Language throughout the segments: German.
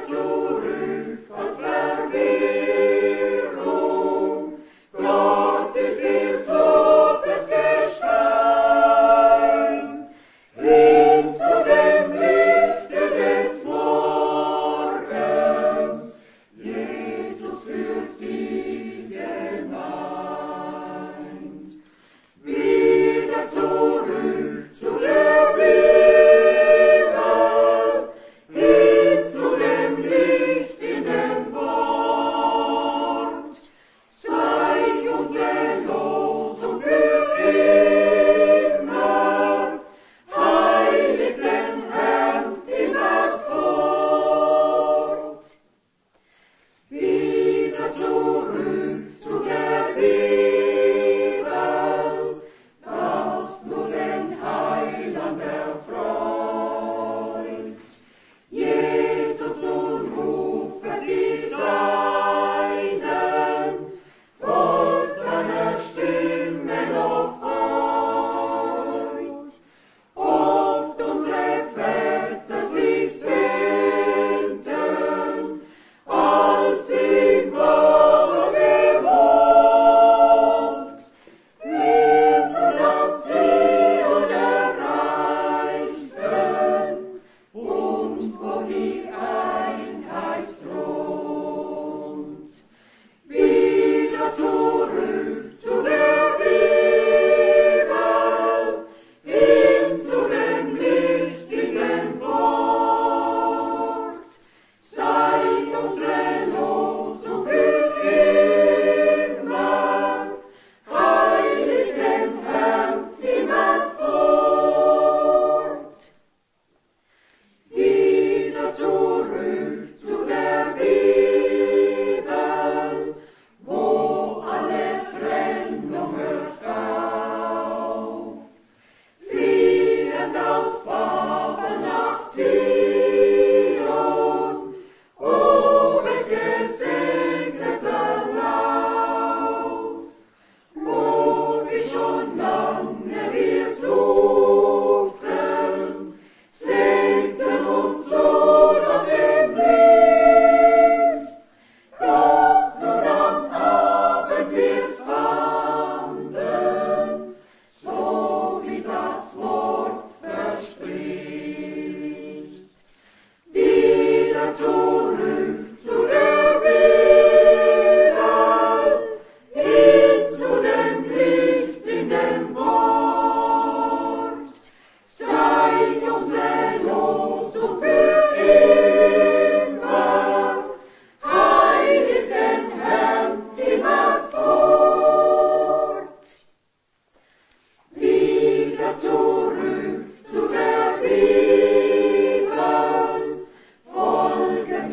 Zurück zu der Bibel, folgen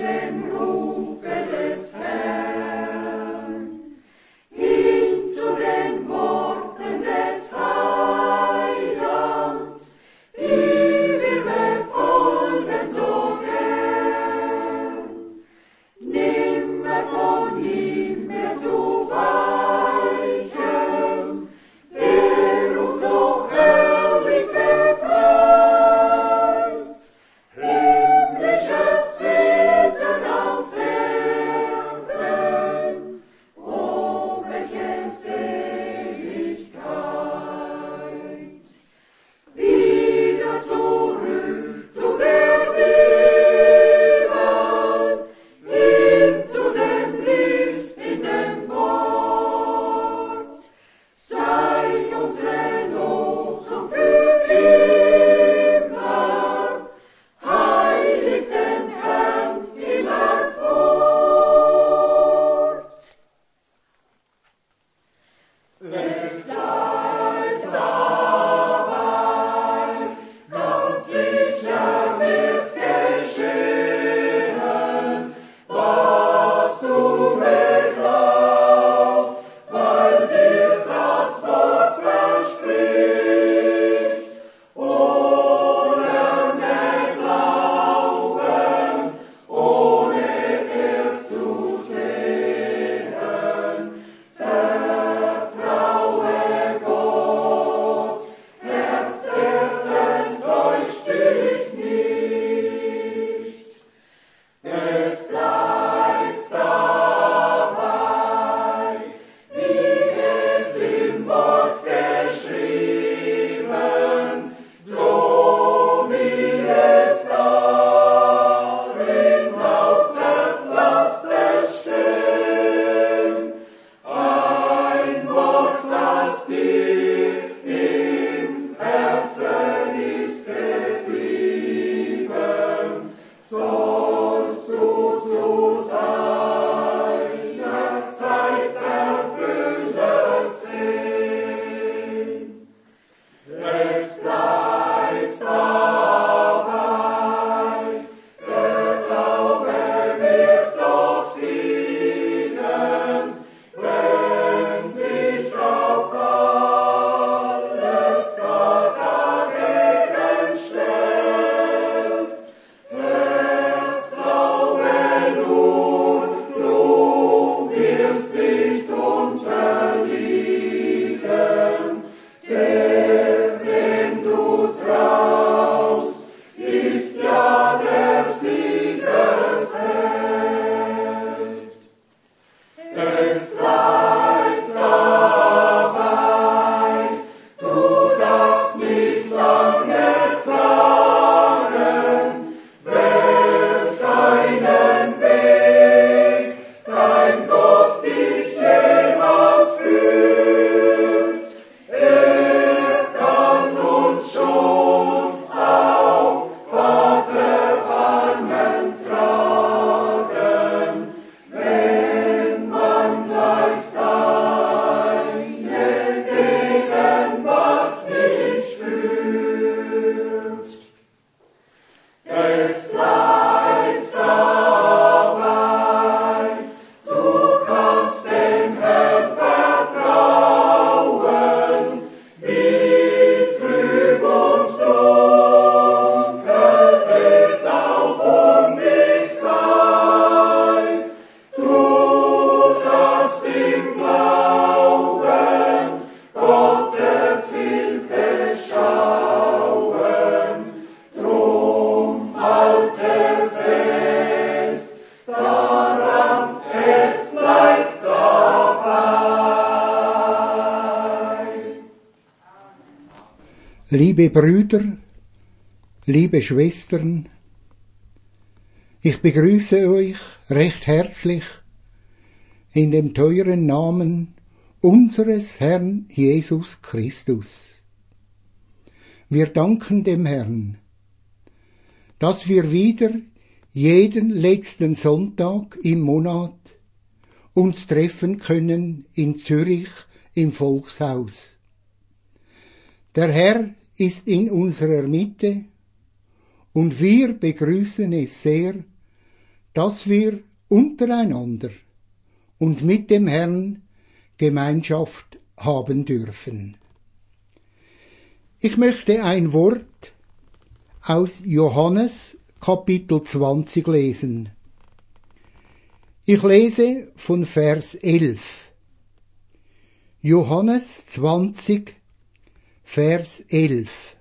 Liebe Brüder, liebe Schwestern, ich begrüße euch recht herzlich in dem teuren Namen unseres Herrn Jesus Christus. Wir danken dem Herrn, dass wir wieder jeden letzten Sonntag im Monat uns treffen können in Zürich im Volkshaus. Der Herr ist in unserer Mitte und wir begrüßen es sehr, dass wir untereinander und mit dem Herrn Gemeinschaft haben dürfen. Ich möchte ein Wort aus Johannes Kapitel 20 lesen. Ich lese von Vers 11. Johannes 20, Vers 11.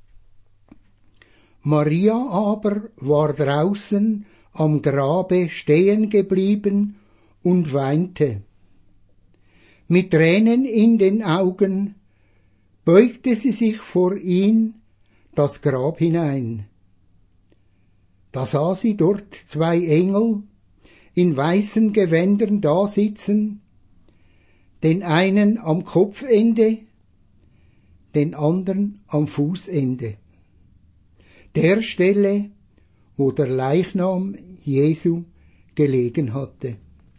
Maria aber war draußen am Grabe stehen geblieben und weinte. Mit Tränen in den Augen beugte sie sich vor ihn das Grab hinein. Da sah sie dort zwei Engel in weißen Gewändern dasitzen, den einen am Kopfende, den anderen am Fußende, der Stelle, wo der Leichnam Jesu gelegen hatte.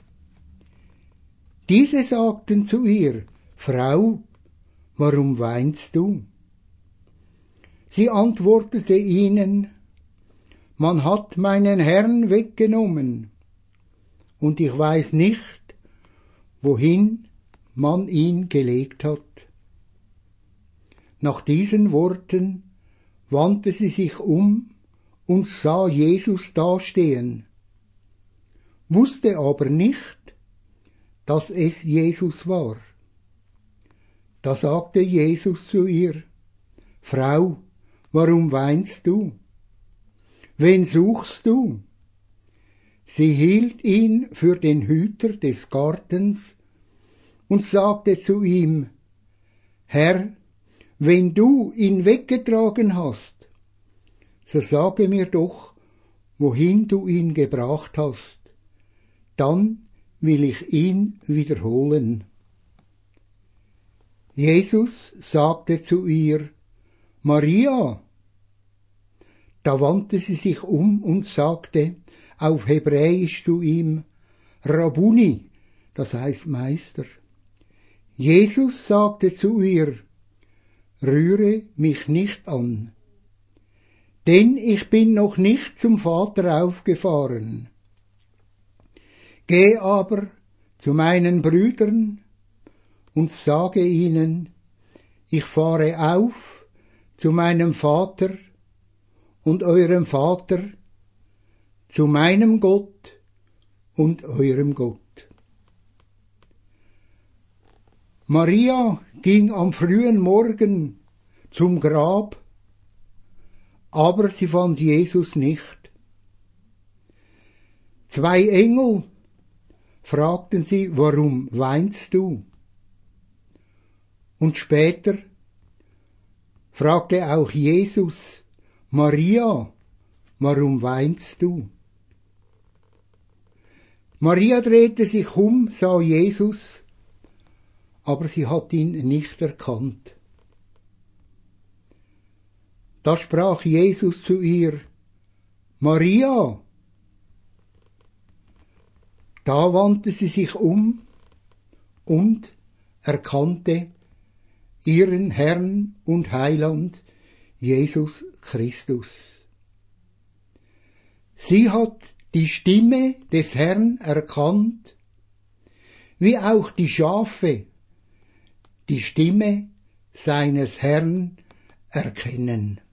Diese sagten zu ihr: Frau, warum weinst du? Sie antwortete ihnen: Man hat meinen Herrn weggenommen, und ich weiß nicht, wohin man ihn gelegt hat. Nach diesen Worten wandte sie sich um und sah Jesus dastehen, wusste aber nicht, dass es Jesus war. Da sagte Jesus zu ihr: Frau, warum weinst du? Wen suchst du? Sie hielt ihn für den Hüter des Gartens und sagte zu ihm: Herr, wenn du ihn weggetragen hast, so sage mir doch, wohin du ihn gebracht hast, dann will ich ihn wiederholen. Jesus sagte zu ihr: Maria. Da wandte sie sich um und sagte auf Hebräisch zu ihm: Rabbuni, das heißt Meister. Jesus sagte zu ihr: Rühre mich nicht an, denn ich bin noch nicht zum Vater aufgefahren. Geh aber zu meinen Brüdern und sage ihnen, ich fahre auf zu meinem Vater und eurem Vater, zu meinem Gott und eurem Gott. Maria ging am frühen Morgen zum Grab, aber sie fand Jesus nicht. Zwei Engel fragten sie: Warum weinst du? Und später fragte auch Jesus: Maria, warum weinst du? Maria drehte sich um, sah Jesus, aber sie hat ihn nicht erkannt. Da sprach Jesus zu ihr: Maria. Da wandte sie sich um und erkannte ihren Herrn und Heiland, Jesus Christus. Sie hat die Stimme des Herrn erkannt, wie auch die Schafe die Stimme seines Herrn erkennen.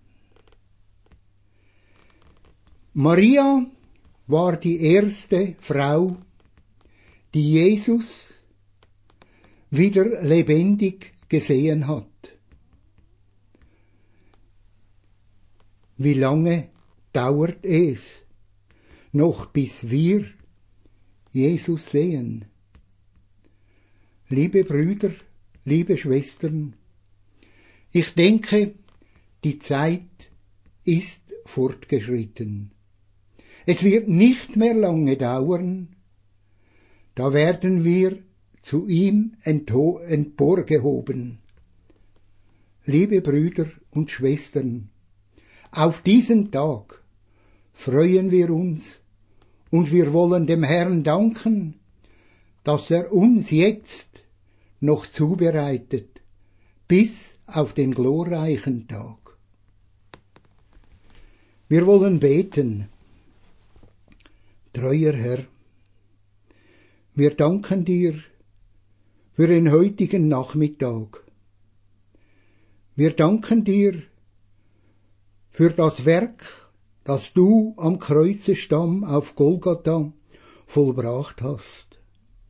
Maria war die erste Frau, die Jesus wieder lebendig gesehen hat. Wie lange dauert es noch, bis wir Jesus sehen? Liebe Brüder, liebe Schwestern, ich denke, die Zeit ist fortgeschritten. Es wird nicht mehr lange dauern, da werden wir zu ihm emporgehoben. Liebe Brüder und Schwestern, auf diesen Tag freuen wir uns und wir wollen dem Herrn danken, dass er uns jetzt noch zubereitet, bis auf den glorreichen Tag. Wir wollen beten. Treuer Herr, wir danken dir für den heutigen Nachmittag. Wir danken dir für das Werk, das du am Kreuzestamm auf Golgatha vollbracht hast.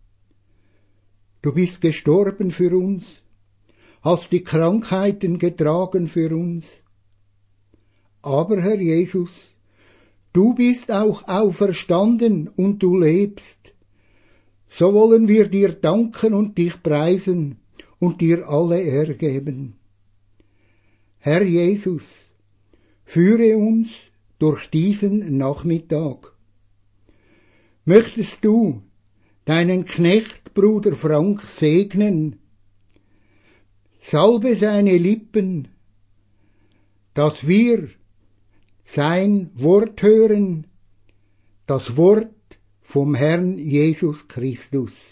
Du bist gestorben für uns, hast die Krankheiten getragen für uns. Aber Herr Jesus, du bist auch auferstanden und du lebst. So wollen wir dir danken und dich preisen und dir alle Ehre geben. Herr Jesus, führe uns durch diesen Nachmittag. Möchtest du deinen Knecht Bruder Frank segnen? Salbe seine Lippen, dass wir sein Wort hören, das Wort vom Herrn Jesus Christus.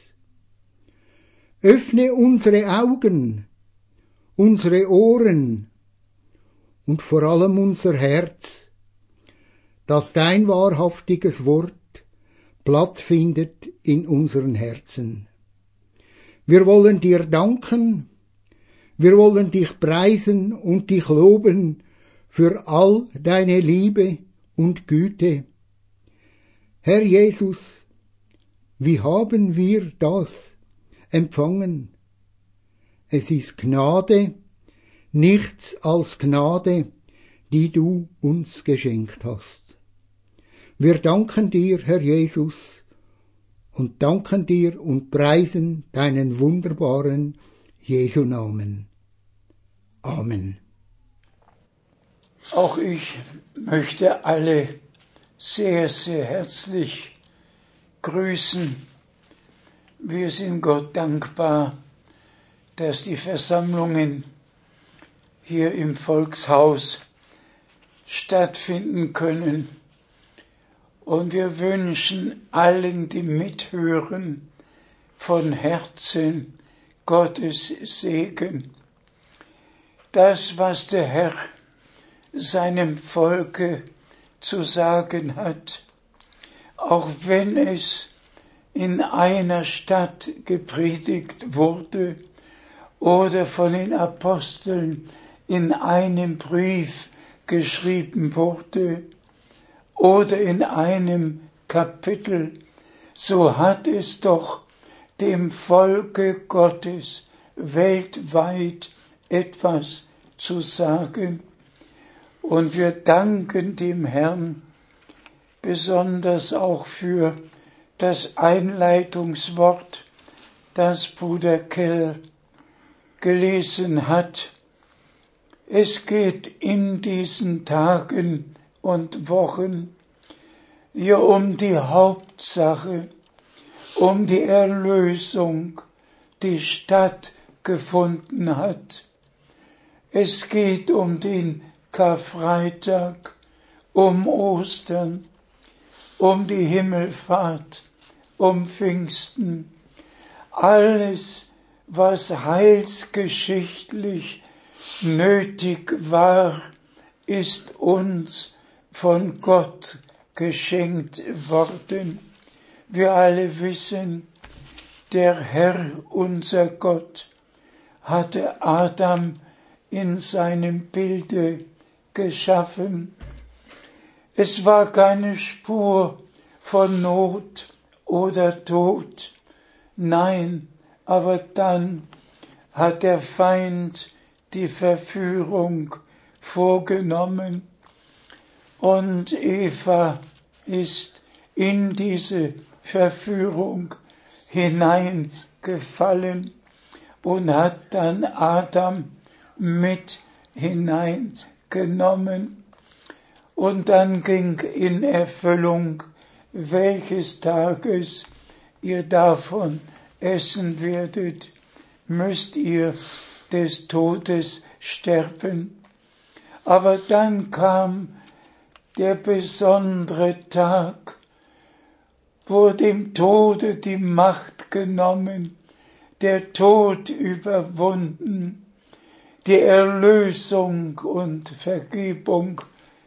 Öffne unsere Augen, unsere Ohren und vor allem unser Herz, dass dein wahrhaftiges Wort Platz findet in unseren Herzen. Wir wollen dir danken, wir wollen dich preisen und dich loben für all deine Liebe und Güte. Herr Jesus, wie haben wir das empfangen? Es ist Gnade, nichts als Gnade, die du uns geschenkt hast. Wir danken dir, Herr Jesus, und danken dir und preisen deinen wunderbaren Jesu-Namen. Amen. Auch ich möchte alle sehr, sehr herzlich grüßen. Wir sind Gott dankbar, dass die Versammlungen hier im Volkshaus stattfinden können. Und wir wünschen allen, die mithören, von Herzen Gottes Segen. Das, was der Herr seinem Volke zu sagen hat, auch wenn es in einer Stadt gepredigt wurde oder von den Aposteln in einem Brief geschrieben wurde oder in einem Kapitel, so hat es doch dem Volke Gottes weltweit etwas zu sagen. Und wir danken dem Herrn besonders auch für das Einleitungswort, das Bruder Kell gelesen hat. Es geht in diesen Tagen und Wochen hier um die Hauptsache, um die Erlösung, die stattgefunden hat. Es geht um den Karfreitag, um Ostern, um die Himmelfahrt, um Pfingsten. Alles, was heilsgeschichtlich nötig war, ist uns von Gott geschenkt worden. Wir alle wissen, der Herr, unser Gott, hatte Adam in seinem Bilde geschaffen. Es war keine Spur von Not oder Tod. Nein, aber dann hat der Feind die Verführung vorgenommen und Eva ist in diese Verführung hineingefallen und hat dann Adam mit hineingezogen. genommen. Und dann ging in Erfüllung, welches Tages ihr davon essen werdet, müsst ihr des Todes sterben. Aber dann kam der besondere Tag, wo dem Tode die Macht genommen, der Tod überwunden, die Erlösung und Vergebung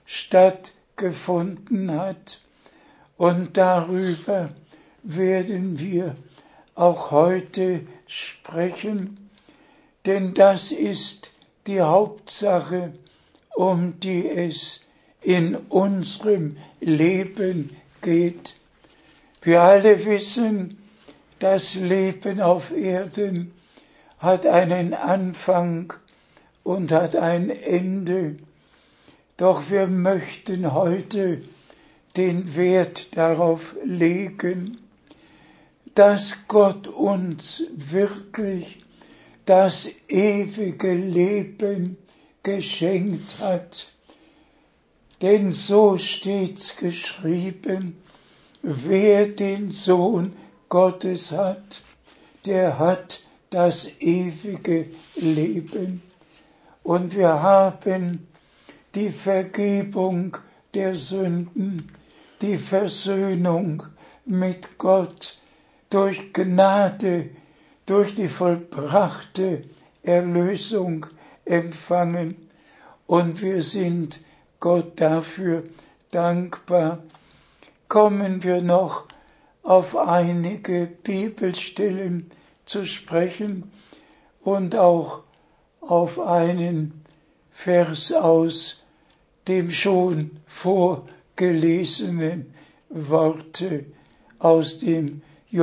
stattgefunden hat. Und darüber werden wir auch heute sprechen, denn das ist die Hauptsache, um die es in unserem Leben geht. Wir alle wissen, das Leben auf Erden hat einen Anfang und hat ein Ende. Doch wir möchten heute den Wert darauf legen, dass Gott uns wirklich das ewige Leben geschenkt hat. Denn so steht's geschrieben, wer den Sohn Gottes hat, der hat das ewige Leben. Und wir haben die Vergebung der Sünden, die Versöhnung mit Gott durch Gnade, durch die vollbrachte Erlösung empfangen. Und wir sind Gott dafür dankbar. Kommen wir noch auf einige Bibelstellen zu sprechen und auch auf einen Vers aus dem schon vorgelesenen Worte aus dem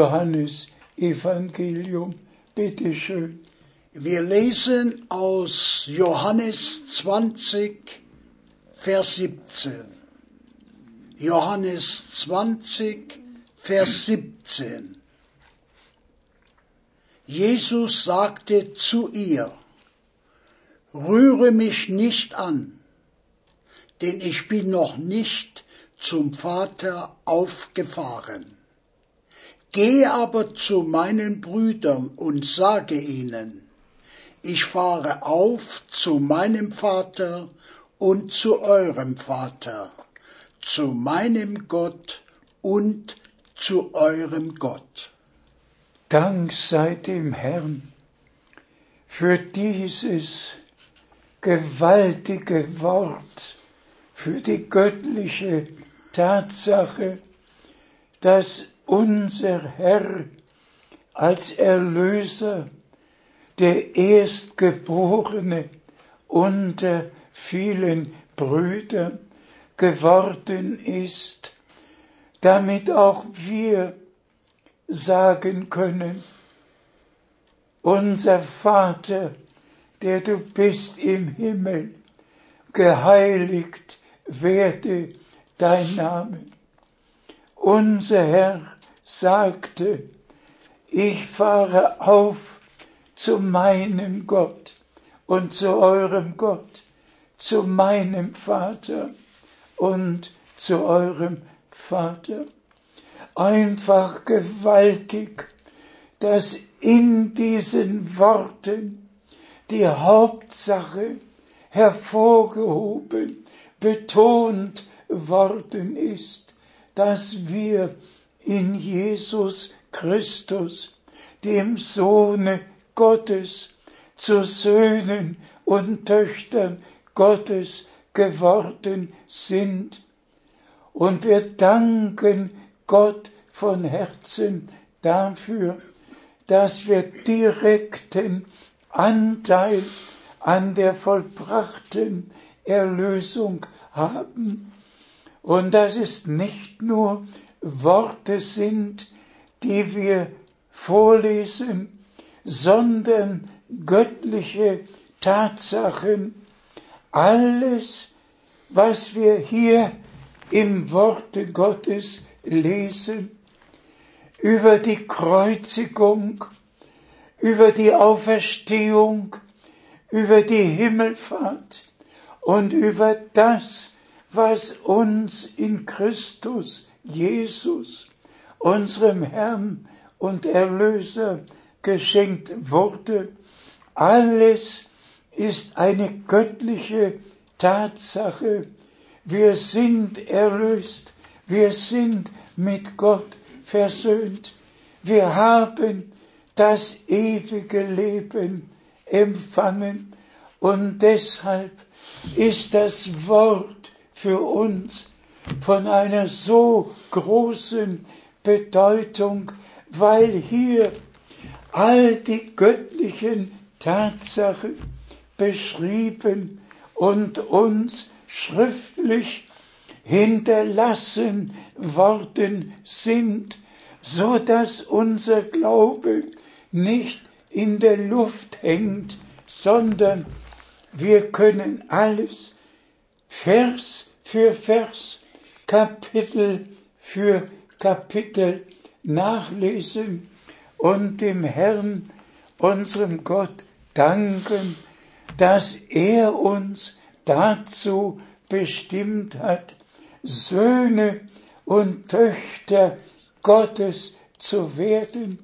Johannesevangelium. Bitte schön. Wir lesen aus Johannes 20, Vers 17. Johannes 20, Vers 17. Jesus sagte zu ihr, rühre mich nicht an, denn ich bin noch nicht zum Vater aufgefahren. Gehe aber zu meinen Brüdern und sage ihnen, ich fahre auf zu meinem Vater und zu eurem Vater, zu meinem Gott und zu eurem Gott. Dank sei dem Herrn für dieses gewaltige Wort, für die göttliche Tatsache, dass unser Herr als Erlöser, der Erstgeborene unter vielen Brüdern geworden ist, damit auch wir sagen können, unser Vater, der du bist im Himmel, geheiligt werde dein Name. Unser Herr sagte, ich fahre auf zu meinem Gott und zu eurem Gott, zu meinem Vater und zu eurem Vater. Einfach gewaltig, dass in diesen Worten die Hauptsache hervorgehoben, betont worden ist, dass wir in Jesus Christus, dem Sohne Gottes, zu Söhnen und Töchtern Gottes geworden sind. Und wir danken Gott von Herzen dafür, dass wir direkten Anteil an der vollbrachten Erlösung haben. Und dass es nicht nur Worte sind, die wir vorlesen, sondern göttliche Tatsachen. Alles, was wir hier im Worte Gottes lesen, über die Kreuzigung, über die Auferstehung, über die Himmelfahrt und über das, was uns in Christus Jesus, unserem Herrn und Erlöser, geschenkt wurde. Alles ist eine göttliche Tatsache. Wir sind erlöst, wir sind mit Gott versöhnt. Wir haben das ewige Leben empfangen und deshalb ist das Wort für uns von einer so großen Bedeutung, weil hier all die göttlichen Tatsachen beschrieben und uns schriftlich hinterlassen worden sind, so dass unser Glaube nicht in der Luft hängt, sondern wir können alles Vers für Vers, Kapitel für Kapitel nachlesen und dem Herrn, unserem Gott, danken, dass er uns dazu bestimmt hat, Söhne und Töchter Gottes zu werden,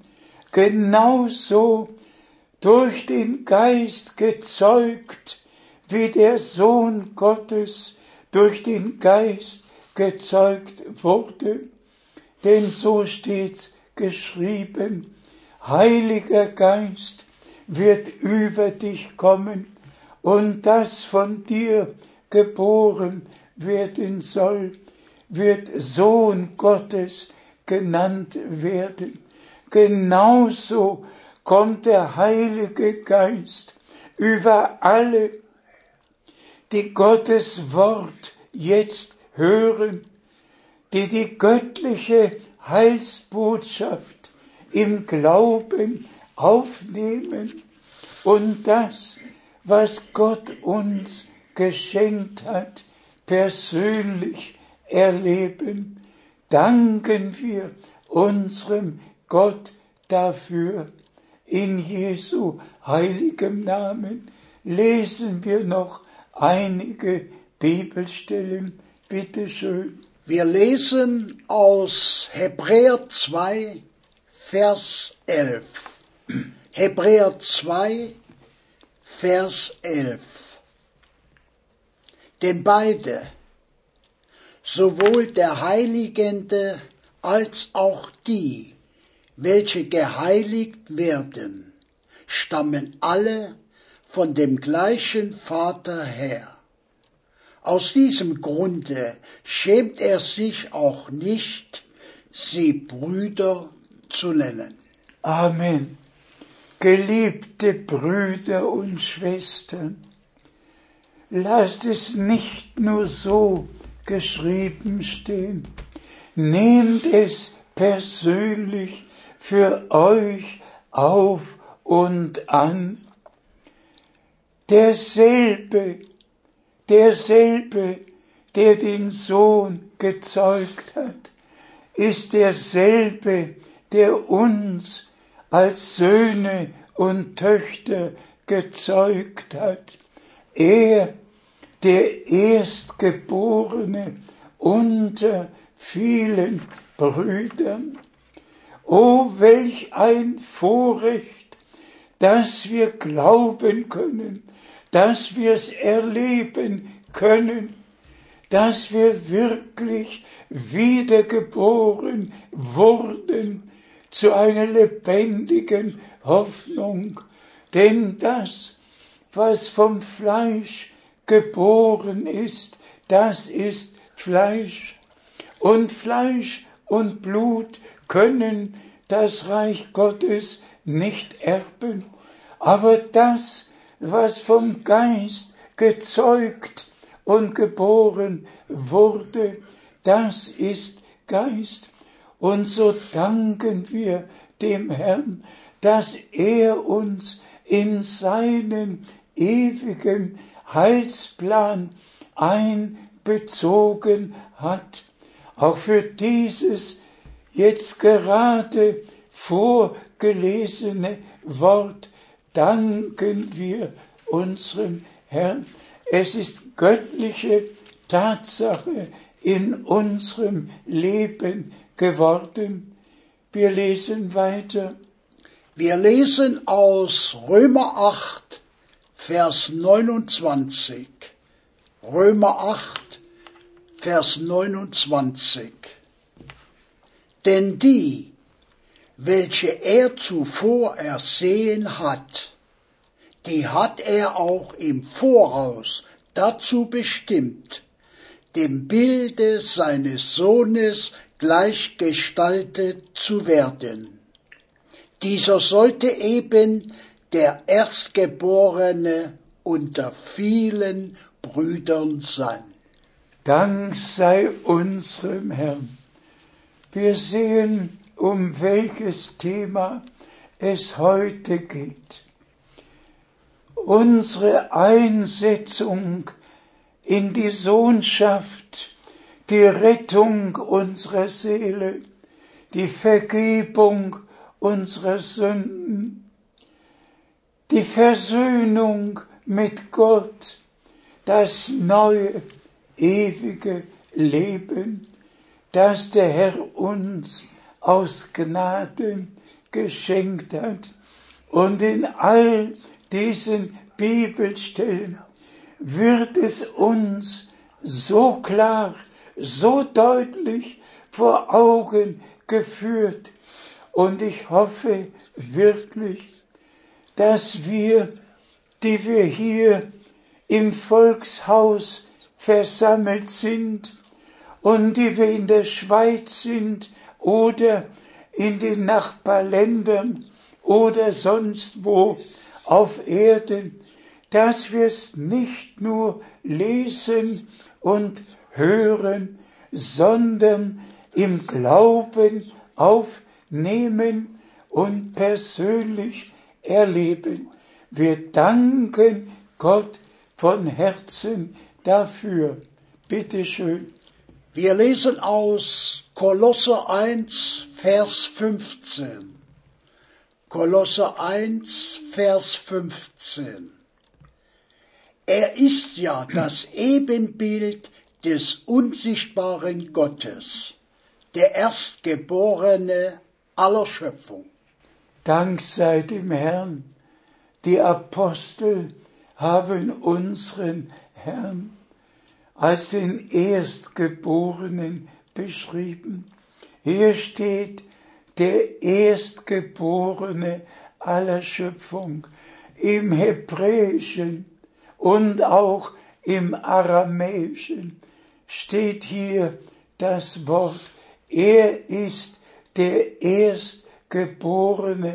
genauso durch den Geist gezeugt, wie der Sohn Gottes durch den Geist gezeugt wurde. Denn so steht's geschrieben: Heiliger Geist wird über dich kommen, und das von dir geboren werden soll, wird Sohn Gottes genannt werden. Genauso kommt der Heilige Geist über alle, die Gottes Wort jetzt hören, die die göttliche Heilsbotschaft im Glauben aufnehmen und das, was Gott uns geschenkt hat, persönlich erleben. Danken wir unserem Gott dafür. In Jesu heiligem Namen lesen wir noch einige Bibelstellen. Bitte schön. Wir lesen aus Hebräer 2, Vers 11. Hebräer 2, Vers 11. Denn beide, sowohl der Heiligende als auch die, welche geheiligt werden, stammen alle von dem gleichen Vater her. Aus diesem Grunde schämt er sich auch nicht, sie Brüder zu nennen. Amen. Geliebte Brüder und Schwestern, lasst es nicht nur so geschrieben stehen. Nehmt es persönlich für euch auf und an. Derselbe, der den Sohn gezeugt hat, ist derselbe, der uns als Söhne und Töchter gezeugt hat. Er, der Erstgeborene unter vielen Brüdern. Oh, welch ein Vorrecht, dass wir glauben können, dass wir es erleben können, dass wir wirklich wiedergeboren wurden zu einer lebendigen Hoffnung. Denn das, was vom Fleisch geboren ist, das ist Fleisch. Und Fleisch und Blut können das Reich Gottes nicht erben. Aber das, was vom Geist gezeugt und geboren wurde, das ist Geist. Und so danken wir dem Herrn, dass er uns in seinen ewigen Heilsplan einbezogen hat. Auch für dieses jetzt gerade vorgelesene Wort danken wir unserem Herrn. Es ist göttliche Tatsache in unserem Leben geworden. Wir lesen weiter. Wir lesen aus Römer 8, Vers 29. Römer 8, Vers 29. Denn die, welche er zuvor ersehen hat, die hat er auch im Voraus dazu bestimmt, dem Bilde seines Sohnes gleichgestaltet zu werden. Dieser sollte eben der Erstgeborene unter vielen Brüdern sein. Dank sei unserem Herrn. Wir sehen, um welches Thema es heute geht. Unsere Einsetzung in die Sohnschaft, die Rettung unserer Seele, die Vergebung unserer Sünden, die Versöhnung mit Gott, das neue, ewige Leben, das der Herr uns aus Gnaden geschenkt hat. Und in all diesen Bibelstellen wird es uns so klar, so deutlich vor Augen geführt. Und ich hoffe wirklich, dass wir, die wir hier im Volkshaus versammelt sind und die wir in der Schweiz sind oder in den Nachbarländern oder sonst wo auf Erden, dass wir es nicht nur lesen und hören, sondern im Glauben aufnehmen und persönlich erleben. Wir danken Gott von Herzen dafür. Bitte schön. Wir lesen aus Kolosser 1, Vers 15. Kolosser 1, Vers 15. Er ist ja das Ebenbild des unsichtbaren Gottes, der Erstgeborene aller Schöpfung. Dank sei dem Herrn. Die Apostel haben unseren Herrn als den Erstgeborenen beschrieben. Hier steht der Erstgeborene aller Schöpfung. Im Hebräischen und auch im Aramäischen steht hier das Wort, er ist der Erstgeborene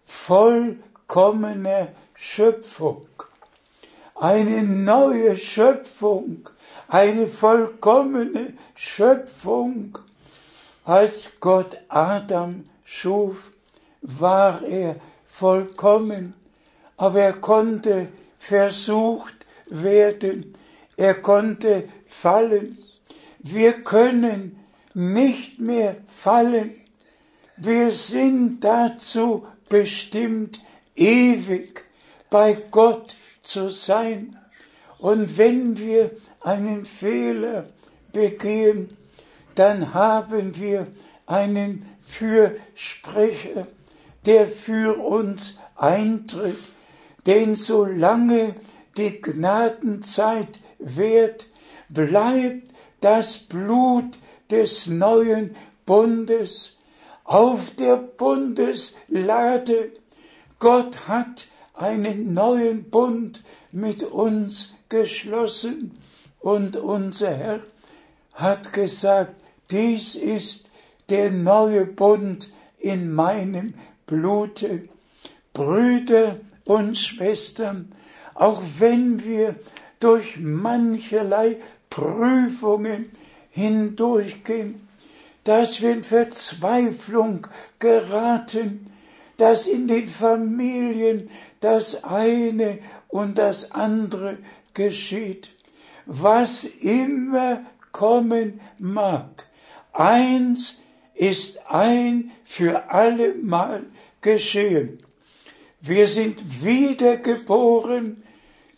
vollkommener Schöpfung. Eine neue Schöpfung, eine vollkommene Schöpfung. Als Gott Adam schuf, war er vollkommen, aber er konnte versucht werden, er konnte fallen. Wir können nicht mehr fallen. Wir sind dazu bestimmt, ewig bei Gott zu sein. Und wenn wir einen Fehler begehen, dann haben wir einen Fürsprecher, der für uns eintritt. Denn solange die Gnadenzeit währt, bleibt das Blut des neuen Bundes auf der Bundeslade. Gott hat einen neuen Bund mit uns geschlossen und unser Herr hat gesagt, dies ist der neue Bund in meinem Blute. Brüder und Schwestern, auch wenn wir durch mancherlei Prüfungen hindurchgehen, dass wir in Verzweiflung geraten, dass in den Familien das eine und das andere geschieht. Was immer kommen mag, eins ist ein für allemal geschehen. Wir sind wiedergeboren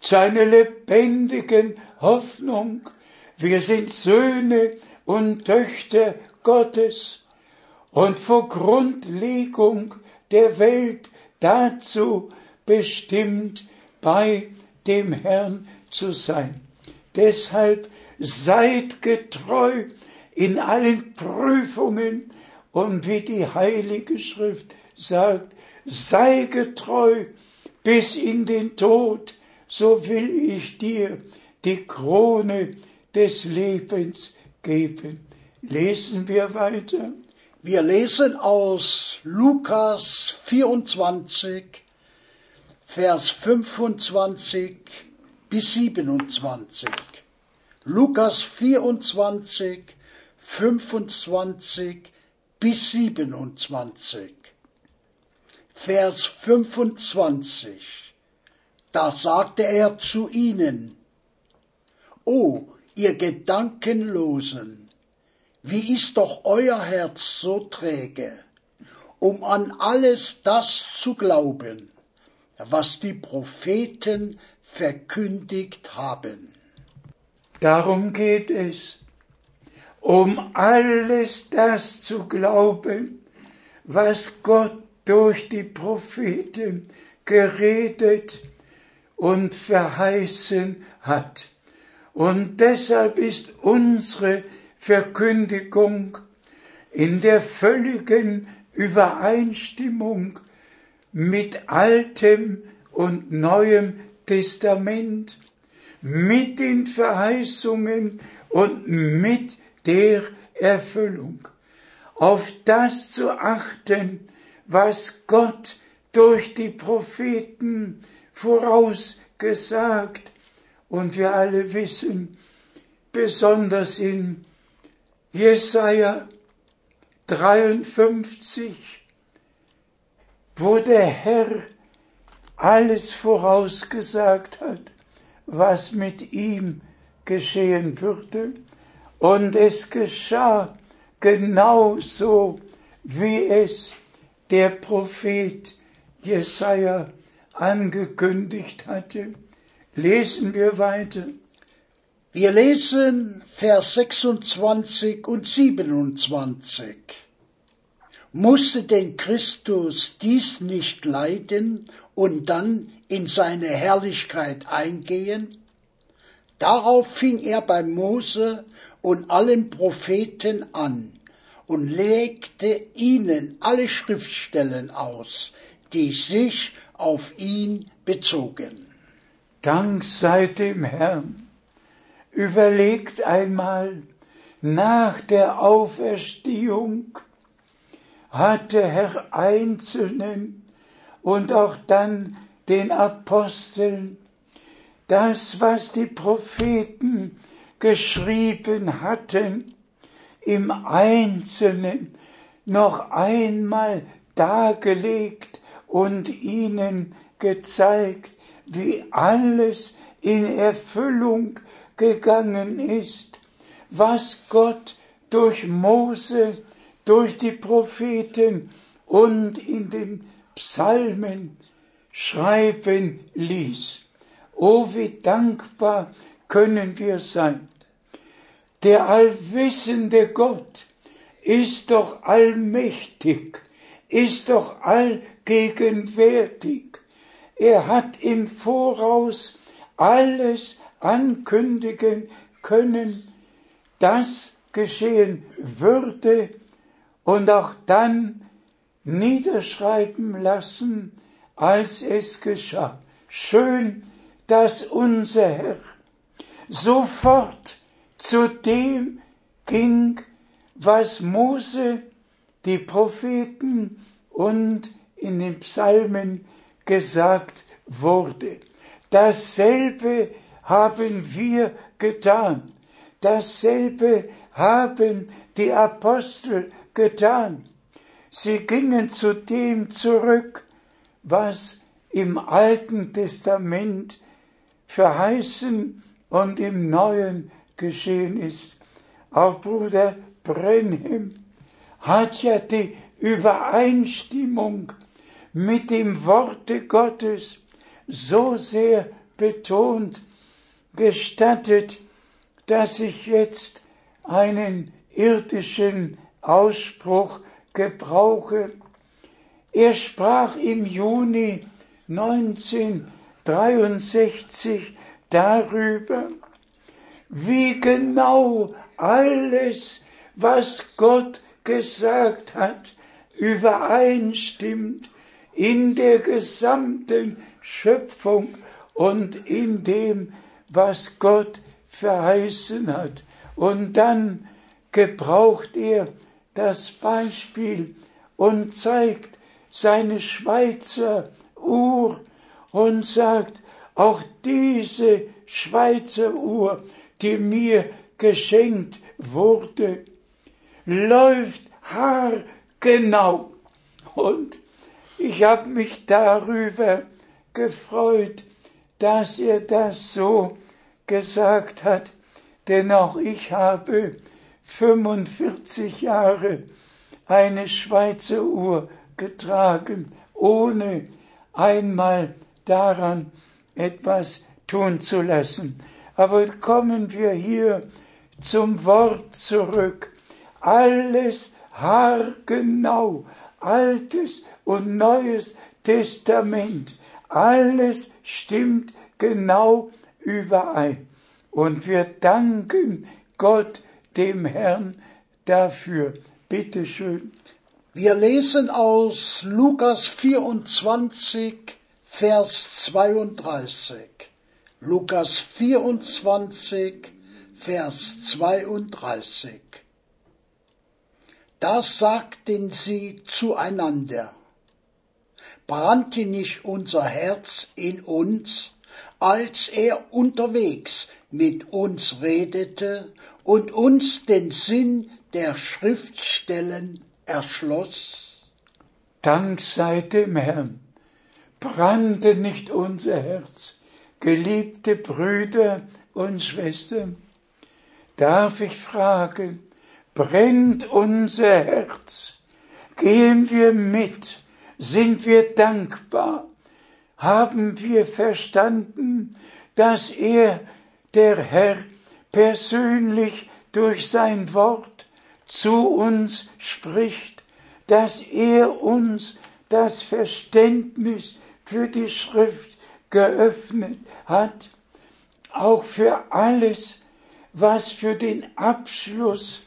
seiner lebendigen Hoffnung. Wir sind Söhne und Töchter Gottes und vor Grundlegung der Welt dazu bestimmt, bei dem Herrn zu sein. Deshalb seid getreu in allen Prüfungen und wie die Heilige Schrift sagt, sei getreu bis in den Tod, so will ich dir die Krone des Lebens geben. Lesen wir weiter. Wir lesen aus Lukas 24, Vers 25 bis 27. Lukas 24, 25 bis 27. Vers 25. Da sagte er zu ihnen: O, ihr Gedankenlosen, wie ist doch euer Herz so träge, um an alles das zu glauben, was die Propheten verkündigt haben. Darum geht es, um alles das zu glauben, was Gott durch die Propheten geredet und verheißen hat. Und deshalb ist unsere Verkündigung in der völligen Übereinstimmung mit Altem und Neuem Testament, mit den Verheißungen und mit der Erfüllung. Auf das zu achten, was Gott durch die Propheten vorausgesagt, und wir alle wissen, besonders in Jesaja 53, wo der Herr alles vorausgesagt hat, was mit ihm geschehen würde. Und es geschah genauso, wie es der Prophet Jesaja angekündigt hatte. Lesen wir weiter. Wir lesen Vers 26 und 27. Musste denn Christus dies nicht leiden und dann in seine Herrlichkeit eingehen? Darauf fing er bei Mose und allen Propheten an und legte ihnen alle Schriftstellen aus, die sich auf ihn bezogen. Dank sei dem Herrn. Überlegt einmal, nach der Auferstehung hat der Herr Einzelnen und auch dann den Aposteln das, was die Propheten geschrieben hatten, im Einzelnen noch einmal dargelegt und ihnen gezeigt, wie alles in Erfüllung gegangen ist, was Gott durch Mose, durch die Propheten und in den Psalmen schreiben ließ. Oh, wie dankbar können wir sein. Der allwissende Gott ist doch allmächtig, ist doch allgegenwärtig. Er hat im Voraus alles ankündigen können, das geschehen würde und auch dann niederschreiben lassen, als es geschah. Schön, dass unser Herr sofort zu dem ging, was Mose, die Propheten und in den Psalmen gesagt wurde. Dasselbe haben wir getan. Dasselbe haben die Apostel getan. Sie gingen zu dem zurück, was im Alten Testament verheißen und im Neuen geschehen ist. Auch Bruder Branham hat ja die Übereinstimmung mit dem Worte Gottes so sehr betont. Gestattet, dass ich jetzt einen irdischen Ausspruch gebrauche. Er sprach im Juni 1963 darüber, wie genau alles, was Gott gesagt hat, übereinstimmt in der gesamten Schöpfung und in dem, was Gott verheißen hat. Und dann gebraucht er das Beispiel und zeigt seine Schweizer Uhr und sagt, auch diese Schweizer Uhr, die mir geschenkt wurde, läuft haargenau. Und ich habe mich darüber gefreut, dass er das so gesagt hat, denn auch ich habe 45 Jahre eine Schweizer Uhr getragen, ohne einmal daran etwas tun zu lassen. Aber kommen wir hier zum Wort zurück. Alles haargenau, Altes und Neues Testament, alles stimmt genau überein. Und wir danken Gott, dem Herrn, dafür. Bitte schön. Wir lesen aus Lukas 24, Vers 32. Lukas 24, Vers 32. Da sagten sie zueinander: Brannte nicht unser Herz in uns, als er unterwegs mit uns redete und uns den Sinn der Schriftstellen erschloss? Dank sei dem Herrn. Brannte nicht unser Herz, geliebte Brüder und Schwestern? Darf ich fragen, brennt unser Herz? Gehen wir mit? Sind wir dankbar? Haben wir verstanden, dass er, der Herr, persönlich durch sein Wort zu uns spricht, dass er uns das Verständnis für die Schrift geöffnet hat, auch für alles, was für den Abschluss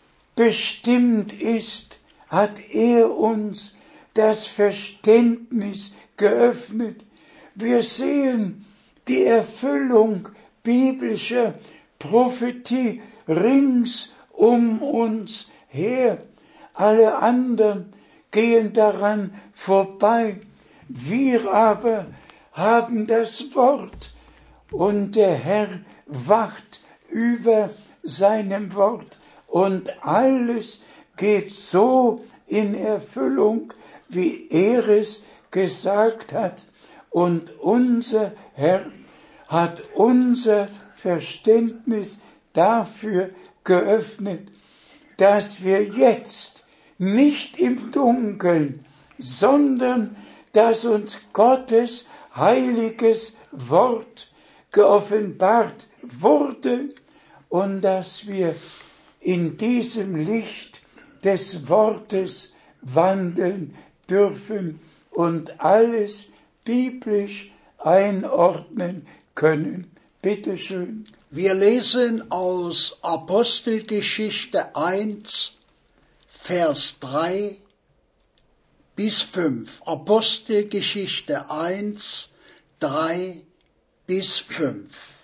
bestimmt ist, hat er uns das Verständnis geöffnet. Wir sehen die Erfüllung biblischer Prophetie rings um uns her. Alle anderen gehen daran vorbei. Wir aber haben das Wort und der Herr wacht über seinem Wort und alles geht so in Erfüllung, wie er es gesagt hat. Und unser Herr hat unser Verständnis dafür geöffnet, dass wir jetzt nicht im Dunkeln, sondern dass uns Gottes heiliges Wort geoffenbart wurde und dass wir in diesem Licht des Wortes wandeln dürfen und alles biblisch einordnen können. Bitte schön. Wir lesen aus Apostelgeschichte 1, Vers 3 bis 5. Apostelgeschichte 1, 3 bis 5.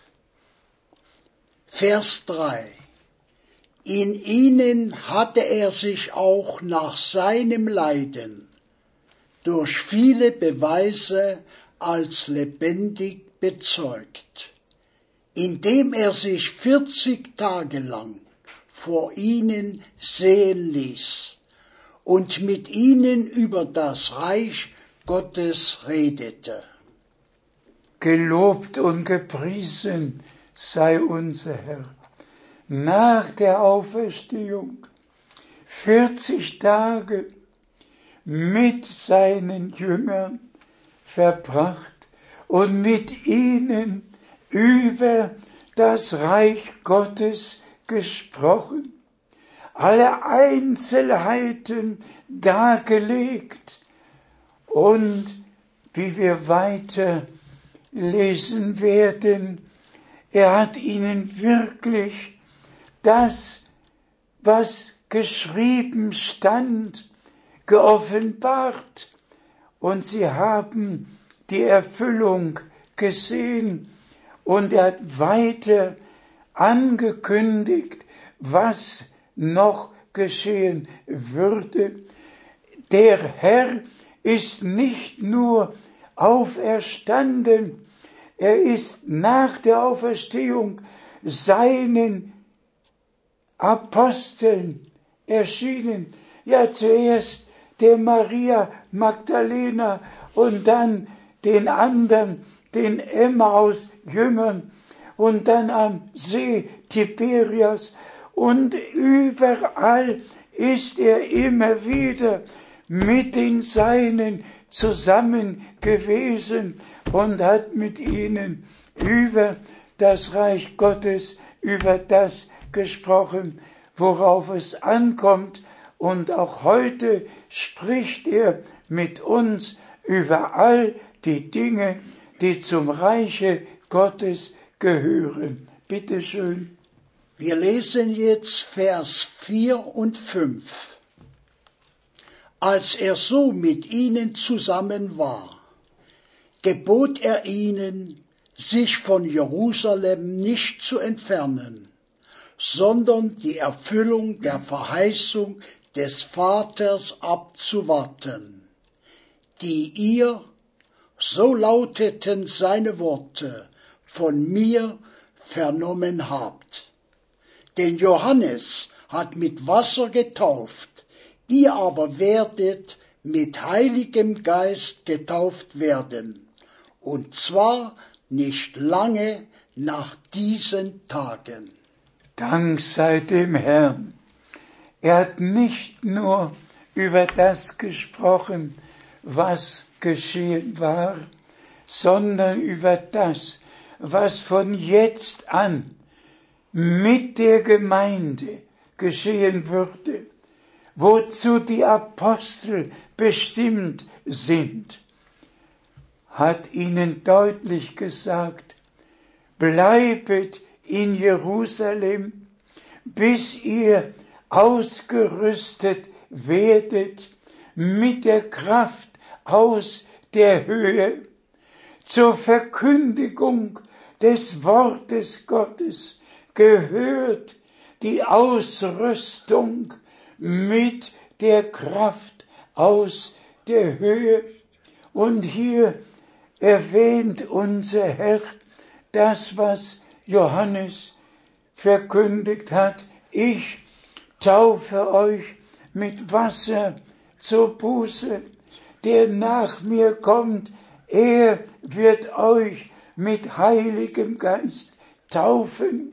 Vers 3. In ihnen hatte er sich auch nach seinem Leiden durch viele Beweise als lebendig bezeugt, indem er sich 40 Tage lang vor ihnen sehen ließ und mit ihnen über das Reich Gottes redete. Gelobt und gepriesen sei unser Herr. Nach der Auferstehung 40 Tage mit seinen Jüngern verbracht und mit ihnen über das Reich Gottes gesprochen, alle Einzelheiten dargelegt und wie wir weiter lesen werden, er hat ihnen wirklich das, was geschrieben stand, geoffenbart und sie haben die Erfüllung gesehen und er hat weiter angekündigt, was noch geschehen würde. Der Herr ist nicht nur auferstanden, er ist nach der Auferstehung seinen Aposteln erschienen. Ja, zuerst der Maria Magdalena und dann den anderen, den Emmaus-Jüngern und dann am See Tiberias. Und überall ist er immer wieder mit den Seinen zusammen gewesen und hat mit ihnen über das Reich Gottes, über das gesprochen, worauf es ankommt. Und auch heute spricht er mit uns über all die Dinge, die zum Reiche Gottes gehören. Bitte schön. Wir lesen jetzt Vers 4 und 5. Als er so mit ihnen zusammen war, gebot er ihnen, sich von Jerusalem nicht zu entfernen, sondern die Erfüllung der Verheißung des Vaters abzuwarten, die ihr, so lauteten seine Worte, von mir vernommen habt. Denn Johannes hat mit Wasser getauft, ihr aber werdet mit Heiligem Geist getauft werden, und zwar nicht lange nach diesen Tagen. Dank sei dem Herrn. Er hat nicht nur über das gesprochen, was geschehen war, sondern über das, was von jetzt an mit der Gemeinde geschehen würde, wozu die Apostel bestimmt sind, hat ihnen deutlich gesagt, bleibet in Jerusalem, bis ihr ausgerüstet werdet mit der Kraft aus der Höhe zur Verkündigung des Wortes Gottes gehört die Ausrüstung mit der Kraft aus der Höhe. Und hier erwähnt unser Herr das, was Johannes verkündigt hat. Ich taufe euch mit Wasser zur Buße. Der nach mir kommt, er wird euch mit Heiligem Geist taufen.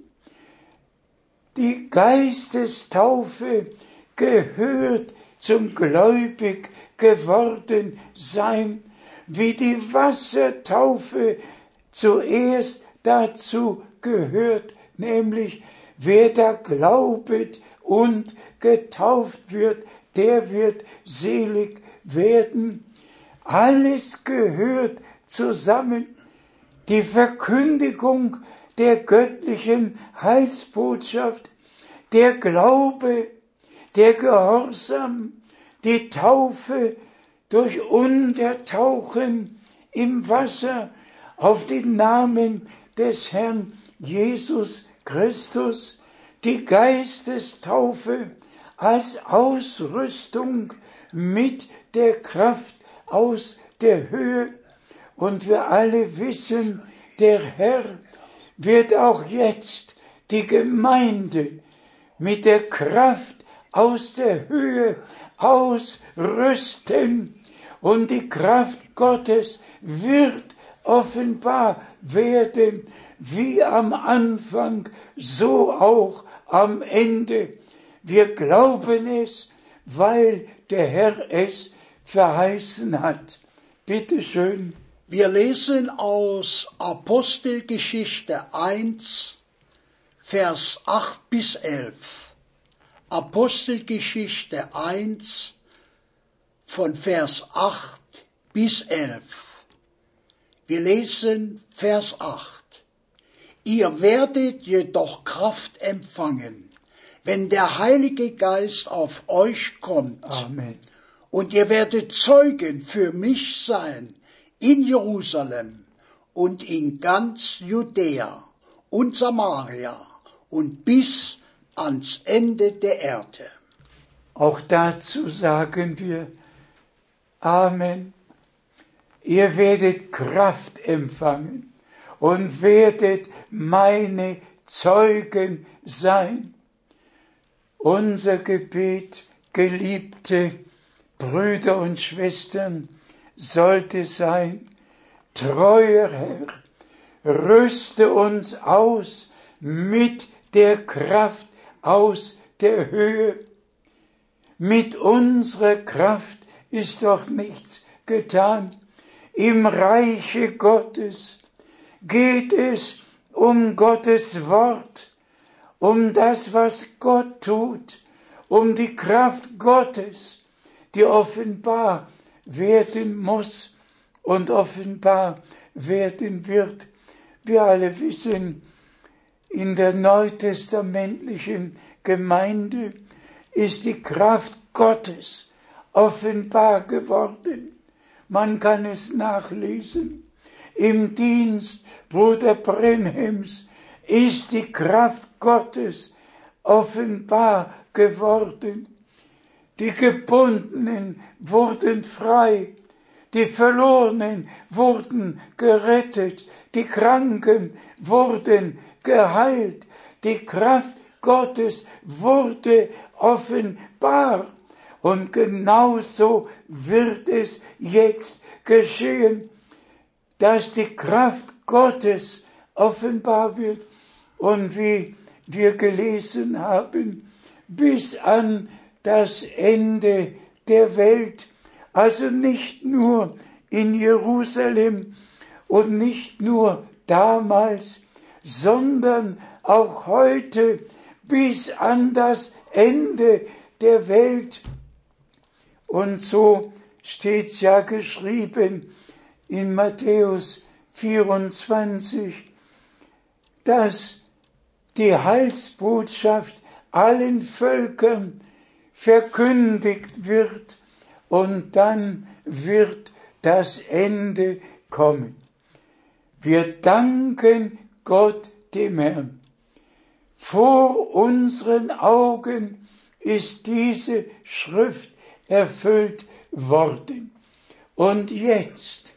Die Geistestaufe gehört zum gläubig geworden sein, wie die Wassertaufe zuerst dazu gehört, nämlich wer da glaubet und getauft wird, der wird selig werden. Alles gehört zusammen. Die Verkündigung der göttlichen Heilsbotschaft, der Glaube, der Gehorsam, die Taufe durch Untertauchen im Wasser auf den Namen des Herrn Jesus Christus, die Geistestaufe als Ausrüstung mit der Kraft aus der Höhe. Und wir alle wissen, der Herr wird auch jetzt die Gemeinde mit der Kraft aus der Höhe ausrüsten. Und die Kraft Gottes wird offenbar werden, wie am Anfang, so auch am Ende. Wir glauben es, weil der Herr es verheißen hat. Bitte schön. Wir lesen aus Apostelgeschichte 1, Vers 8 bis 11. Apostelgeschichte 1, von Vers 8 bis 11. Wir lesen Vers 8. Ihr werdet jedoch Kraft empfangen, wenn der Heilige Geist auf euch kommt. Amen. Und ihr werdet Zeugen für mich sein in Jerusalem und in ganz Judäa und Samaria und bis ans Ende der Erde. Auch dazu sagen wir Amen. Ihr werdet Kraft empfangen und werdet meine Zeugen sein. Unser Gebet, geliebte Brüder und Schwestern, sollte sein: Treuer Herr, rüste uns aus mit der Kraft aus der Höhe. Mit unserer Kraft ist doch nichts getan. Im Reiche Gottes geht es um Gottes Wort, um das, was Gott tut, um die Kraft Gottes, die offenbar werden muss und offenbar werden wird. Wir alle wissen, in der neutestamentlichen Gemeinde ist die Kraft Gottes offenbar geworden. Man kann es nachlesen. Im Dienst Bruder Brenhems ist die Kraft Gottes offenbar geworden. Die Gebundenen wurden frei, die Verlorenen wurden gerettet, die Kranken wurden geheilt. Die Kraft Gottes wurde offenbar. Und genauso wird es jetzt geschehen, dass die Kraft Gottes offenbar wird. Und wie wir gelesen haben, bis an das Ende der Welt, also nicht nur in Jerusalem und nicht nur damals, sondern auch heute bis an das Ende der Welt. Und so steht's ja geschrieben in Matthäus 24, dass die Heilsbotschaft allen Völkern verkündigt wird und dann wird das Ende kommen. Wir danken Gott, dem Herrn. Vor unseren Augen ist diese Schrift erfüllt worden. Und jetzt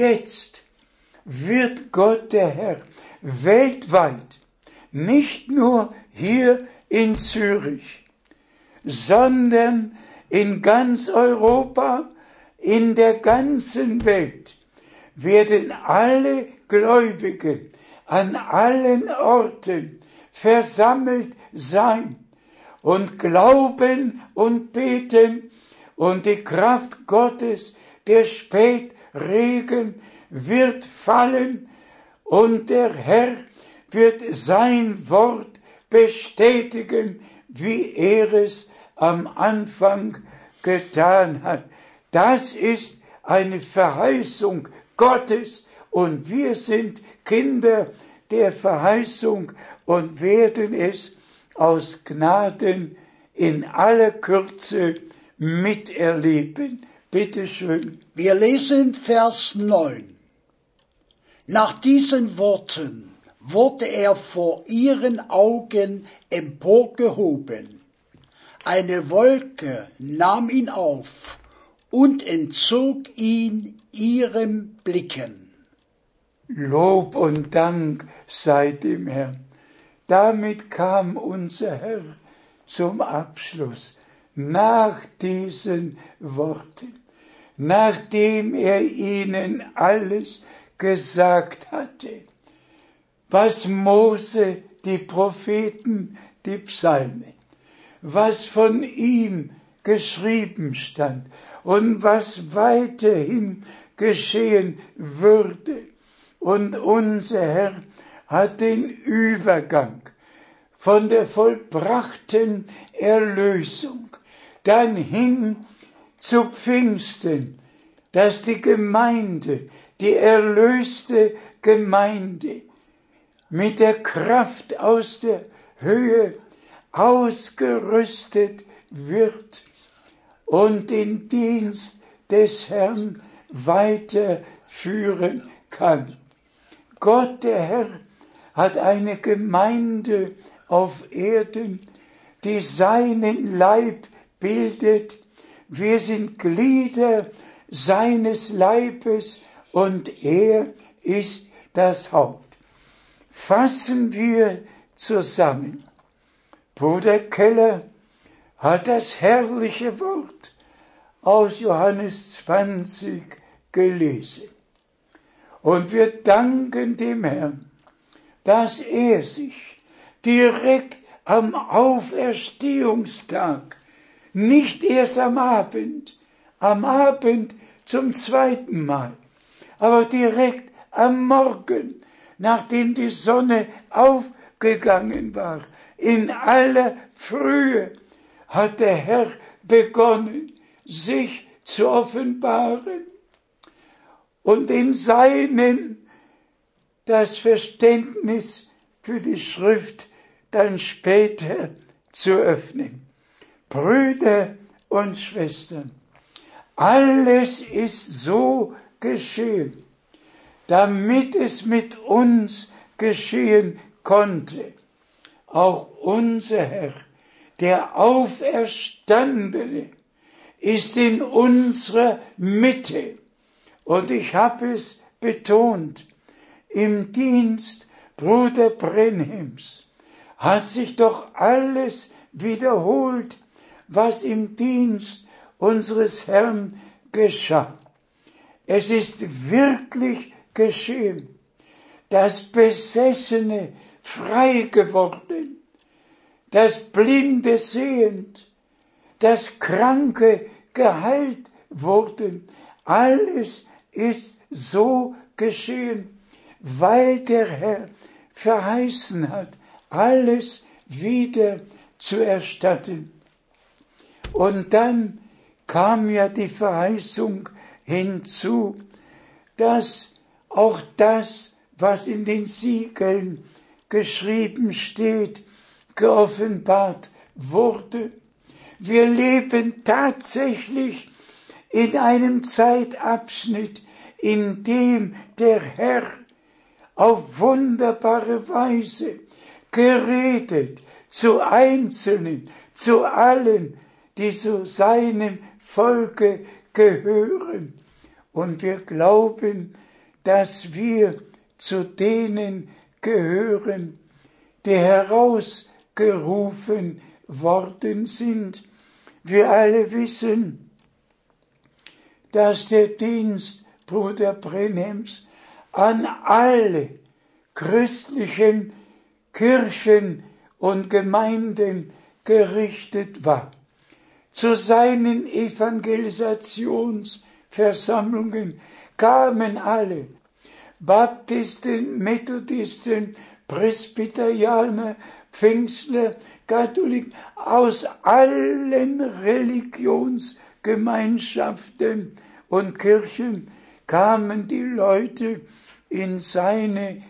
wird Gott der Herr weltweit, nicht nur hier in Zürich, sondern in ganz Europa, in der ganzen Welt, werden alle Gläubigen an allen Orten versammelt sein und glauben und beten, und die Kraft Gottes, der Spätregen, wird fallen und der Herr wird sein Wort bestätigen, wie er es am Anfang getan hat. Das ist eine Verheißung Gottes und wir sind Kinder der Verheißung und werden es aus Gnaden in aller Kürze miterleben. Bitte schön. Wir lesen Vers 9. Nach diesen Worten wurde er vor ihren Augen emporgehoben. Eine Wolke nahm ihn auf und entzog ihn ihrem Blicken. Lob und Dank sei dem Herrn. Damit kam unser Herr zum Abschluss. Nach diesen Worten, nachdem er ihnen alles gesagt hatte, was Mose, die Propheten, die Psalmen, was von ihm geschrieben stand und was weiterhin geschehen würde. Und unser Herr hat den Übergang von der vollbrachten Erlösung dann hin zu Pfingsten, dass die Gemeinde, die erlöste Gemeinde, mit der Kraft aus der Höhe ausgerüstet wird und den Dienst des Herrn weiterführen kann. Gott, der Herr, hat eine Gemeinde auf Erden, die seinen Leib bildet. Wir sind Glieder seines Leibes und er ist das Haupt. Fassen wir zusammen. Bruder Keller hat das herrliche Wort aus Johannes 20 gelesen. Und wir danken dem Herrn, dass er sich direkt am Auferstehungstag, nicht erst am Abend zum zweiten Mal, aber direkt am Morgen, nachdem die Sonne aufgegangen war, in aller Frühe, hat der Herr begonnen, sich zu offenbaren und in Seinen das Verständnis für die Schrift dann später zu öffnen. Brüder und Schwestern, alles ist so geschehen, damit es mit uns geschehen konnte. Auch unser Herr, der Auferstandene, ist in unserer Mitte. Und ich habe es betont, im Dienst Bruder Brenhems hat sich doch alles wiederholt, was im Dienst unseres Herrn geschah. Es ist wirklich geschehen, dass Besessene frei geworden, das Blinde sehend, das Kranke geheilt wurden. Alles ist so geschehen, weil der Herr verheißen hat, alles wieder zu erstatten. Und dann kam ja die Verheißung hinzu, dass auch das, was in den Siegeln geschrieben steht, geoffenbart wurde. Wir leben tatsächlich in einem Zeitabschnitt, in dem der Herr auf wunderbare Weise geredet zu Einzelnen, zu allen, die zu seinem Volke gehören. Und wir glauben, dass wir zu denen gehören, die herausgerufen worden sind. Wir alle wissen, dass der Dienst Bruder Brenhems an alle christlichen Kirchen und Gemeinden gerichtet war. Zu seinen Evangelisationsversammlungen kamen alle, Baptisten, Methodisten, Presbyterianer, Pfingstler, Katholiken, aus allen Religionsgemeinschaften und Kirchen kamen die Leute in seine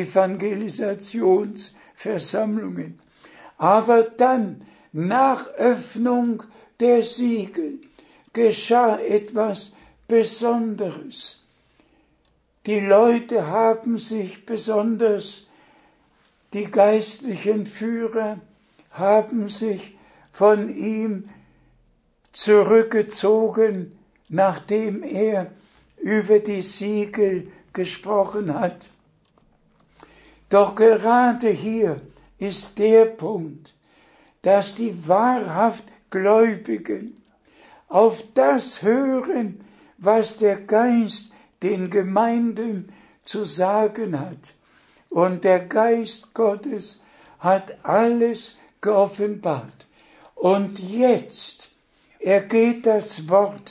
Evangelisationsversammlungen. Aber dann, nach Öffnung der Siegel, geschah etwas Besonderes. Die Leute haben sich besonders, die geistlichen Führer haben sich von ihm zurückgezogen, nachdem er über die Siegel gesprochen hat. Doch gerade hier ist der Punkt, dass die wahrhaft Gläubigen auf das hören, was der Geist den Gemeinden zu sagen hat. Und der Geist Gottes hat alles geoffenbart. Und jetzt ergeht das Wort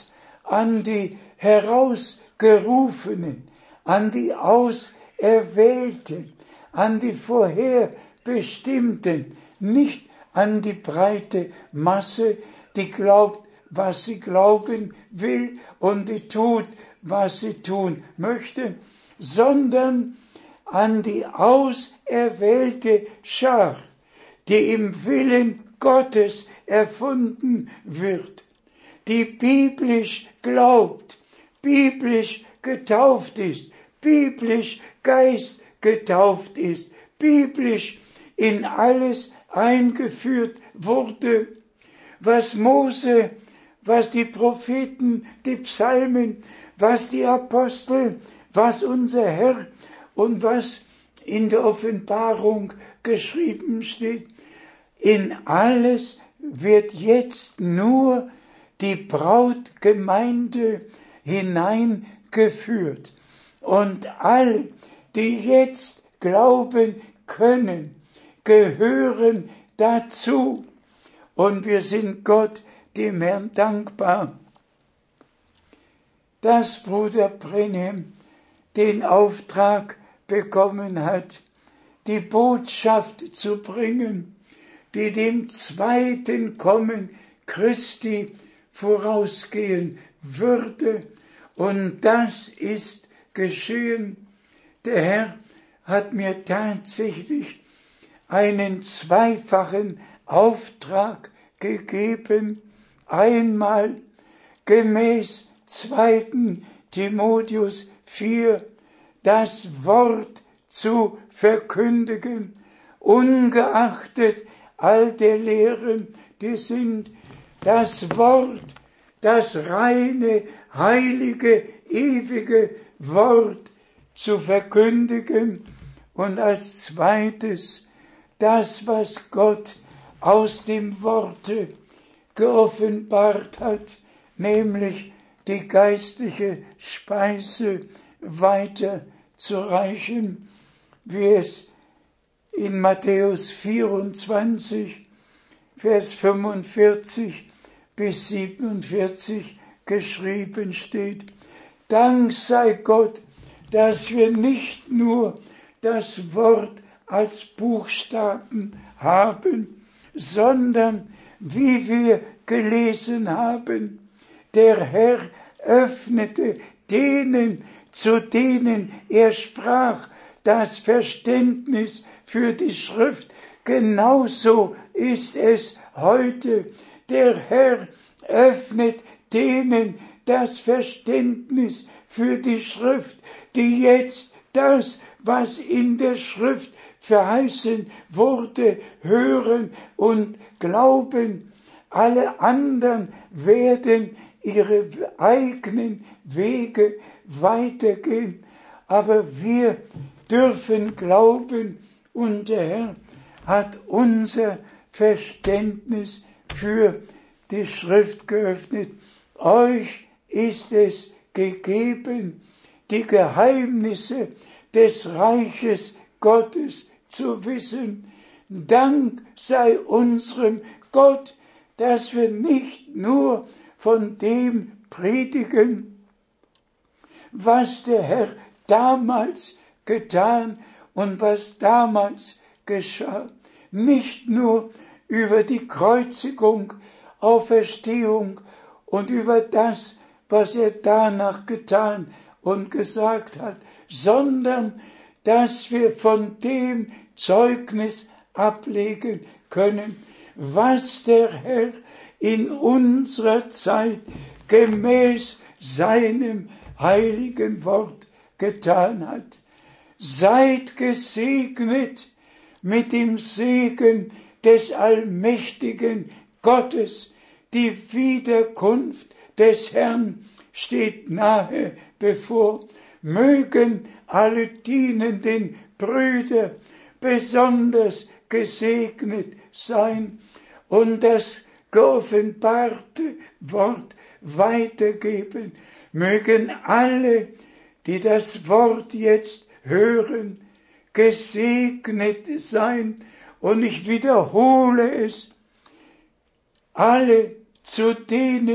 an die Herausgerufenen, an die Auserwählten, an die Vorherbestimmten, nicht an die breite Masse, die glaubt, was sie glauben will und die tut, was sie tun möchte, sondern an die auserwählte Schar, die im Willen Gottes erfunden wird, die biblisch glaubt, biblisch getauft ist, biblisch Geist getauft ist, biblisch in alles eingeführt wurde, was Mose, was die Propheten, die Psalmen, was die Apostel, was unser Herr und was in der Offenbarung geschrieben steht. In alles wird jetzt nur die Brautgemeinde hineingeführt. Und alle, die jetzt glauben können, gehören dazu. Und wir sind Gott, dem Herrn, dankbar, dass Bruder Branham den Auftrag bekommen hat, die Botschaft zu bringen, die dem zweiten Kommen Christi vorausgehen würde. Und das ist geschehen. Der Herr hat mir tatsächlich einen zweifachen Auftrag gegeben. Einmal gemäß 2. Timotheus 4, das Wort zu verkündigen, ungeachtet all der Lehren, die sind, das Wort, das reine, heilige, ewige Wort zu verkündigen und als zweites das, was Gott aus dem Worte geoffenbart hat, nämlich die geistliche Speise weiterzureichen, wie es in Matthäus 24, Vers 45 bis 47 geschrieben steht. Dank sei Gott, dass wir nicht nur das Wort als Buchstaben haben, sondern, wie wir gelesen haben, der Herr öffnete denen, zu denen er sprach, das Verständnis für die Schrift. Genauso ist es heute. Der Herr öffnet denen das Verständnis für die Schrift, die jetzt das, was in der Schrift verheißen wurde, hören und glauben. Alle anderen werden ihre eigenen Wege weitergehen, aber wir dürfen glauben, und der Herr hat unser Verständnis für die Schrift geöffnet. Euch ist es gegeben, die Geheimnisse des Reiches Gottes zu wissen. Dank sei unserem Gott, dass wir nicht nur von dem predigen, was der Herr damals getan und was damals geschah. Nicht nur über die Kreuzigung, Auferstehung und über das, was er danach getan und gesagt hat, sondern dass wir von dem Zeugnis ablegen können, was der Herr in unserer Zeit gemäß seinem heiligen Wort getan hat. Seid gesegnet mit dem Segen des allmächtigen Gottes. Die Wiederkunft des Herrn steht nahe bevor. Mögen alle dienenden Brüder besonders gesegnet sein und das geoffenbarte Wort weitergeben. Mögen alle, die das Wort jetzt hören, gesegnet sein. Und ich wiederhole es, alle, zu denen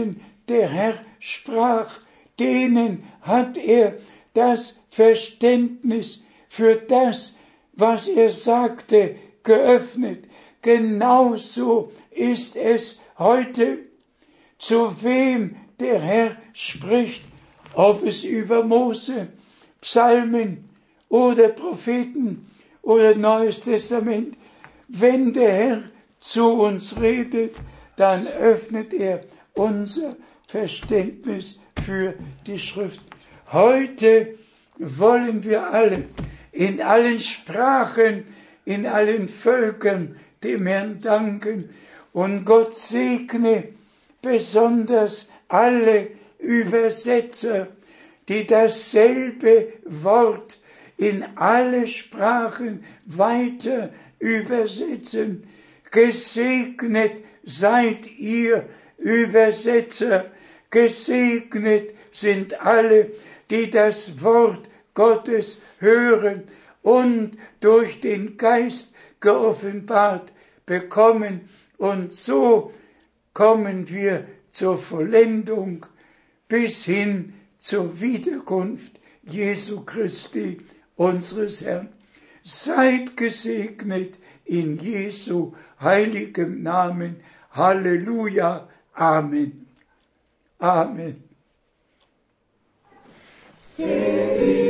der Herr sprach, denen hat er das Verständnis für das, was er sagte, geöffnet. Genauso ist es heute. Zu wem der Herr spricht, ob es über Mose, Psalmen oder Propheten oder Neues Testament. Wenn der Herr zu uns redet, dann öffnet er unser Verständnis für die Schrift. Heute wollen wir alle in allen Sprachen, in allen Völkern dem Herrn danken. Und Gott segne besonders alle Übersetzer, die dasselbe Wort in alle Sprachen weiter übersetzen. Gesegnet seid ihr Übersetzer, gesegnet sind alle, die das Wort Gottes hören und durch den Geist geoffenbart bekommen. Und so kommen wir zur Vollendung bis hin zur Wiederkunft Jesu Christi, unseres Herrn. Seid gesegnet in Jesu heiligem Namen. Halleluja. Amen. Amen.